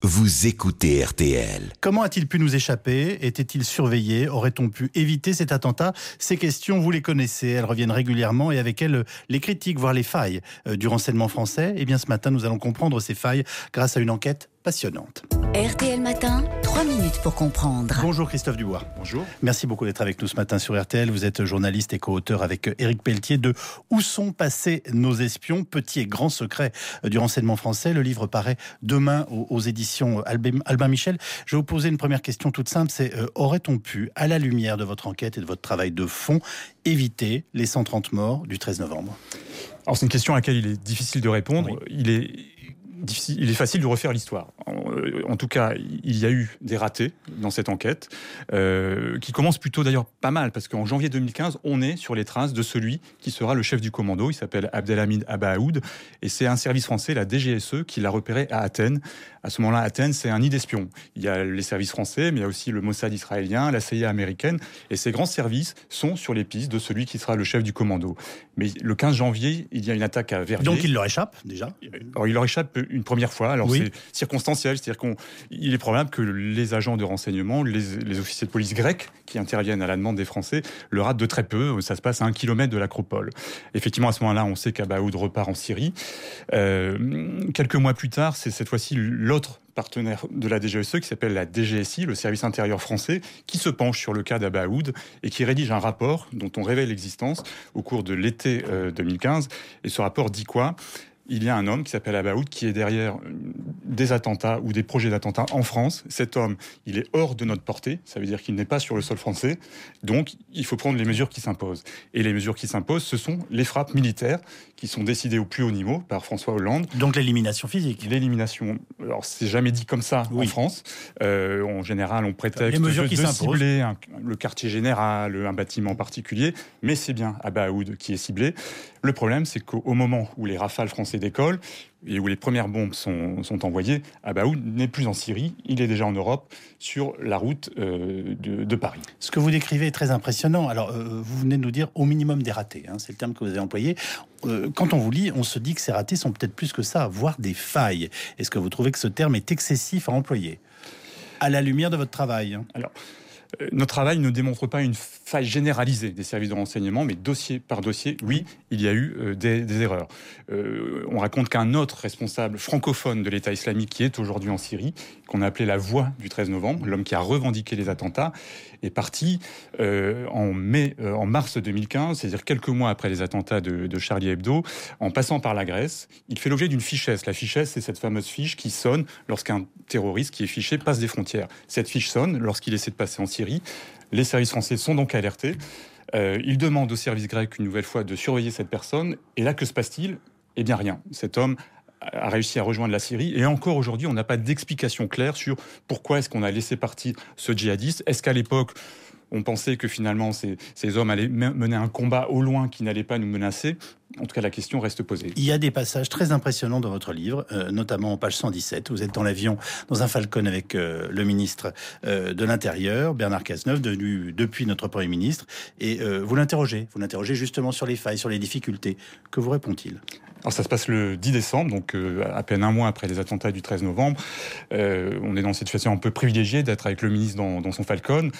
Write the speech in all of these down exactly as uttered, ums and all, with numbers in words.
vous écoutez R T L. Comment a-t-il pu nous échapper? Était-il surveillé? Aurait-on pu éviter cet attentat? Ces questions, vous les connaissez, elles reviennent régulièrement et avec elles, les critiques, voire les failles du renseignement français. Et bien ce matin, nous allons comprendre ces failles grâce à une enquête passionnante. R T L Matin, trois minutes pour comprendre. Bonjour Christophe Dubois. Bonjour. Merci beaucoup d'être avec nous ce matin sur R T L. Vous êtes journaliste et co-auteur avec Éric Pelletier de « Où sont passés nos espions ? Petit et grand secret du renseignement français ». Le livre paraît demain aux, aux éditions Albin, Albin Michel. Je vais vous poser une première question toute simple, c'est euh, aurait-on pu, à la lumière de votre enquête et de votre travail de fond, éviter les cent trente morts du treize novembre? Alors c'est une question à laquelle il est difficile de répondre. Oui. Il est... Difficile, il est facile de refaire l'histoire. En, en tout cas, il y a eu des ratés dans cette enquête, euh, qui commence plutôt d'ailleurs pas mal, parce qu'en janvier deux mille quinze, on est sur les traces de celui qui sera le chef du commando. Il s'appelle Abdelhamid Abaoud, et c'est un service français, la D G S E, qui l'a repéré à Athènes. À ce moment-là, Athènes, c'est un nid d'espions. Il y a les services français, mais il y a aussi le Mossad israélien, la C I A américaine, et ces grands services sont sur les pistes de celui qui sera le chef du commando. Mais le quinze janvier, il y a une attaque à Verviers. Donc il leur échappe, déjà? Alors il leur échappe une première fois, alors oui. C'est circonstanciel, c'est-à-dire qu'il est probable que les agents de renseignement, les, les officiers de police grecs qui interviennent à la demande des Français, le ratent de très peu. Ça se passe à un kilomètre de l'Acropole. Effectivement, à ce moment-là, on sait qu'Abaoud repart en Syrie. Euh, quelques mois plus tard, c'est cette fois-ci l'autre partenaire de la D G S E qui s'appelle la D G S I, le service intérieur français, qui se penche sur le cas d'Abaoud et qui rédige un rapport dont on révèle l'existence au cours de l'été euh, deux mille quinze. Et ce rapport dit quoi ? Il y a un homme qui s'appelle Abaoud qui est derrière des attentats ou des projets d'attentats en France. Cet homme, il est hors de notre portée. Ça veut dire qu'il n'est pas sur le sol français. Donc, il faut prendre les mesures qui s'imposent. Et les mesures qui s'imposent, ce sont les frappes militaires qui sont décidées au plus haut niveau par François Hollande. Donc l'élimination physique. L'élimination. Alors, c'est jamais dit comme ça oui. en France. Euh, en général, on prétexte les mesures de, qui de cibler un, le quartier général, un bâtiment particulier. Mais c'est bien Abaoud qui est ciblé. Le problème, c'est qu'au moment où les rafales français décollent et où les premières bombes sont, sont envoyées, Abaoud n'est plus en Syrie, il est déjà en Europe, sur la route euh, de, de Paris. Ce que vous décrivez est très impressionnant. Alors, euh, vous venez de nous dire au minimum des ratés, hein, c'est le terme que vous avez employé. Euh, quand on vous lit, on se dit que ces ratés sont peut-être plus que ça, voire des failles. Est-ce que vous trouvez que ce terme est excessif à employer, à la lumière de votre travail? Alors, notre travail ne démontre pas une faille généralisée des services de renseignement, mais dossier par dossier, oui, il y a eu euh, des, des erreurs. Euh, on raconte qu'un autre responsable francophone de l'État islamique qui est aujourd'hui en Syrie, qu'on a appelé la voix du treize novembre, l'homme qui a revendiqué les attentats, est parti euh, en mai, euh, en mars deux mille quinze, c'est-à-dire quelques mois après les attentats de, de Charlie Hebdo, en passant par la Grèce. Il fait l'objet d'une fichesse. La fichesse, c'est cette fameuse fiche qui sonne lorsqu'un terroriste qui est fiché passe des frontières. Cette fiche sonne lorsqu'il essaie de passer en Syrie. Les services français sont donc alertés. Euh, ils demandent aux services grecs une nouvelle fois de surveiller cette personne. Et là, que se passe-t-il ? Eh bien rien. Cet homme a réussi à rejoindre la Syrie. Et encore aujourd'hui, on n'a pas d'explication claire sur pourquoi est-ce qu'on a laissé partir ce djihadiste. Est-ce qu'à l'époque, on pensait que finalement ces, ces hommes allaient mener un combat au loin qui n'allait pas nous menacer? En tout cas, la question reste posée. Il y a des passages très impressionnants dans votre livre, euh, notamment en page cent dix-sept. Vous êtes dans l'avion, dans un Falcon avec euh, le ministre euh, de l'Intérieur, Bernard Cazeneuve, devenu depuis notre Premier ministre. Et euh, vous l'interrogez. Vous l'interrogez justement sur les failles, sur les difficultés. Que vous répond-il ? Alors ça se passe le dix décembre, donc euh, à peine un mois après les attentats du treize novembre. Euh, on est dans cette situation un peu privilégiée d'être avec le ministre dans, dans son Falcon.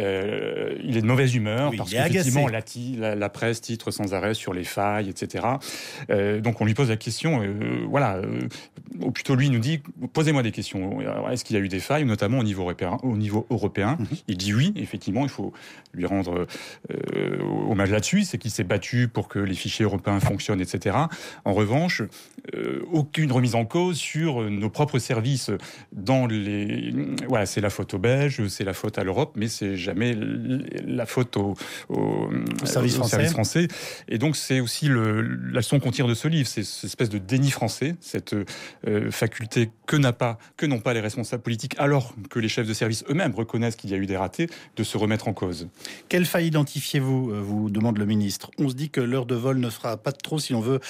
Euh, il est de mauvaise humeur oui, parce qu'effectivement la, la, la presse titre sans arrêt sur les failles, et cetera. Euh, donc on lui pose la question, euh, voilà, euh, ou plutôt lui nous dit, posez-moi des questions. Alors, est-ce qu'il y a eu des failles, notamment au niveau européen, au niveau européen mm-hmm. Il dit oui, effectivement, il faut lui rendre euh, hommage là-dessus, c'est qu'il s'est battu pour que les fichiers européens fonctionnent, et cetera. En revanche, euh, aucune remise en cause sur nos propres services dans les... Voilà, c'est la faute aux Belges, c'est la faute à l'Europe, mais c'est jamais la faute au, au, au, service, au français. service français. Et donc, c'est aussi le, la leçon qu'on tire de ce livre, c'est cette espèce de déni français, cette euh, faculté que, n'a pas, que n'ont pas les responsables politiques, alors que les chefs de service eux-mêmes reconnaissent qu'il y a eu des ratés, de se remettre en cause. Quelle faille identifiez-vous, vous demande le ministre? On se dit que l'heure de vol ne sera pas de trop si on veut les listes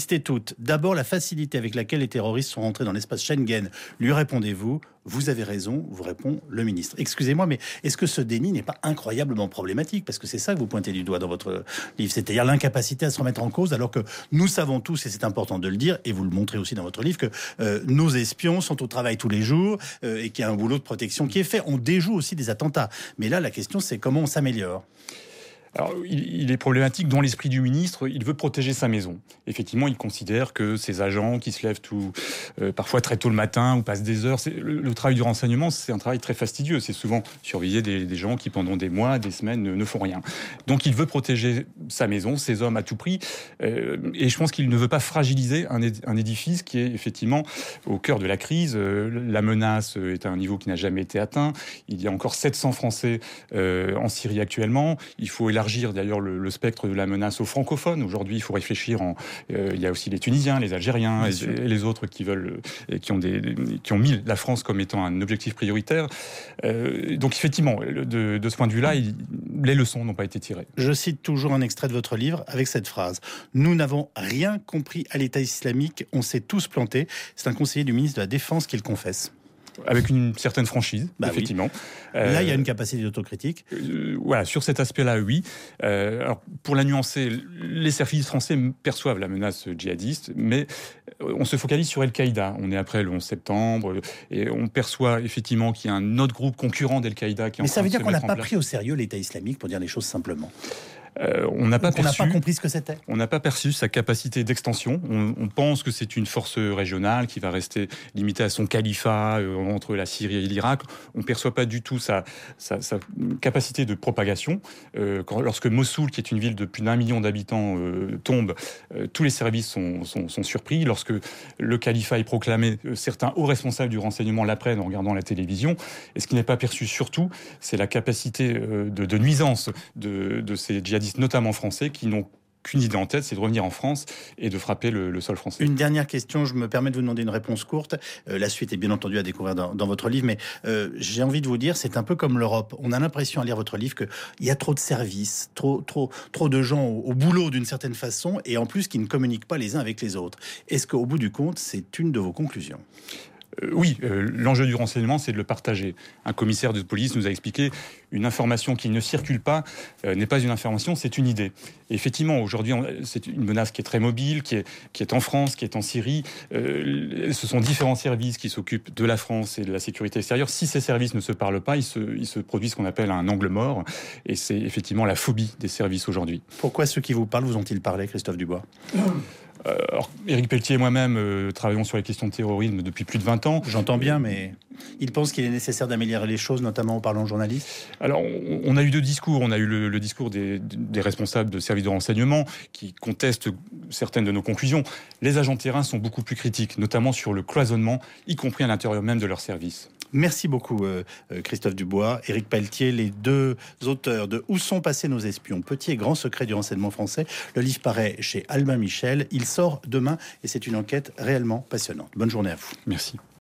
listez toutes. D'abord, la facilité avec laquelle les terroristes sont rentrés dans l'espace Schengen. Lui répondez-vous? Vous avez raison, vous répond le ministre. Excusez-moi, mais est-ce que ce déni n'est pas incroyablement problématique? Parce que c'est ça que vous pointez du doigt dans votre livre, c'est-à-dire l'incapacité à se remettre en cause, alors que nous savons tous, et c'est important de le dire, et vous le montrez aussi dans votre livre, que euh, nos espions sont au travail tous les jours euh, et qu'il y a un boulot de protection qui est fait. On déjoue aussi des attentats. Mais là, la question, c'est comment on s'améliore. Alors, il, il est problématique dans l'esprit du ministre, il veut protéger sa maison. Effectivement, il considère que ces agents qui se lèvent tout, euh, parfois très tôt le matin ou passent des heures, c'est, le, le travail du renseignement, c'est un travail très fastidieux. C'est souvent surveiller des, des gens qui, pendant des mois, des semaines, ne, ne font rien. Donc, il veut protéger sa maison, ses hommes à tout prix. Euh, et je pense qu'il ne veut pas fragiliser un, un édifice qui est effectivement au cœur de la crise. Euh, la menace est à un niveau qui n'a jamais été atteint. Il y a encore sept cents Français euh, en Syrie actuellement. Il faut élargir d'ailleurs le, le spectre de la menace aux francophones. Aujourd'hui, il faut réfléchir en... Euh, il y a aussi les Tunisiens, les Algériens et, et les autres qui veulent, et qui ont des, qui ont mis la France comme étant un objectif prioritaire. Euh, donc effectivement, de, de ce point de vue-là, il, les leçons n'ont pas été tirées. Je cite toujours un extrait de votre livre avec cette phrase: nous n'avons rien compris à l'État islamique, on s'est tous plantés. C'est un conseiller du ministre de la Défense qui le confesse. Avec une certaine franchise, bah effectivement. Oui. Euh, Là, il y a une capacité d'autocritique. Euh, voilà, sur cet aspect-là, oui. Euh, alors, pour la nuancer, les services français perçoivent la menace djihadiste, mais on se focalise sur Al-Qaïda. On est après le onze septembre, et on perçoit effectivement qu'il y a un autre groupe concurrent d'Al-Qaïda qui est en train de se mettre en place. Mais ça veut dire qu'on n'a pas pris au sérieux l'État islamique, pour dire les choses simplement. Euh, on n'a pas, pas compris ce que c'était. On n'a pas perçu sa capacité d'extension. On, on pense que c'est une force régionale qui va rester limitée à son califat euh, entre la Syrie et l'Irak. On ne perçoit pas du tout sa, sa, sa capacité de propagation. Euh, quand, lorsque Mossoul, qui est une ville de plus d'un million d'habitants, euh, tombe, euh, tous les services sont, sont, sont surpris. Lorsque le califat est proclamé, euh, certains hauts responsables du renseignement l'apprennent en regardant la télévision. Et ce qui n'est pas perçu surtout, c'est la capacité euh, de, de nuisance de, de ces djihadistes, notamment français, qui n'ont qu'une idée en tête, c'est de revenir en France et de frapper le, le sol français. Une dernière question, je me permets de vous demander une réponse courte. Euh, la suite est bien entendu à découvrir dans, dans votre livre, mais euh, j'ai envie de vous dire, c'est un peu comme l'Europe. On a l'impression à lire votre livre qu'il y a trop de services, trop, trop, trop de gens au, au boulot d'une certaine façon, et en plus qui ne communiquent pas les uns avec les autres. Est-ce qu'au bout du compte, c'est une de vos conclusions ? Euh, oui, euh, l'enjeu du renseignement, c'est de le partager. Un commissaire de police nous a expliqué une information qui ne circule pas euh, n'est pas une information, c'est une idée. Et effectivement, aujourd'hui, on, c'est une menace qui est très mobile, qui est, qui est en France, qui est en Syrie. Euh, ce sont différents services qui s'occupent de la France et de la sécurité extérieure. Si ces services ne se parlent pas, ils se, ils se produisent ce qu'on appelle un angle mort. Et c'est effectivement la phobie des services aujourd'hui. Pourquoi ceux qui vous parlent vous ont-ils parlé, Christophe Dubois ? Euh, alors, Éric Pelletier et moi-même euh, travaillons sur les questions de terrorisme depuis plus de vingt ans. J'entends bien, mais il pense qu'il est nécessaire d'améliorer les choses, notamment en parlant aux journalistes. Alors, on, on a eu deux discours. On a eu le, le discours des, des responsables de services de renseignement qui contestent certaines de nos conclusions. Les agents de terrain sont beaucoup plus critiques, notamment sur le cloisonnement, y compris à l'intérieur même de leurs services. Merci beaucoup euh, Christophe Dubois, Éric Pelletier, les deux auteurs de Où sont passés nos espions, petit et grand secret du renseignement français. Le livre paraît chez Albin Michel, il sort demain et c'est une enquête réellement passionnante. Bonne journée à vous. Merci.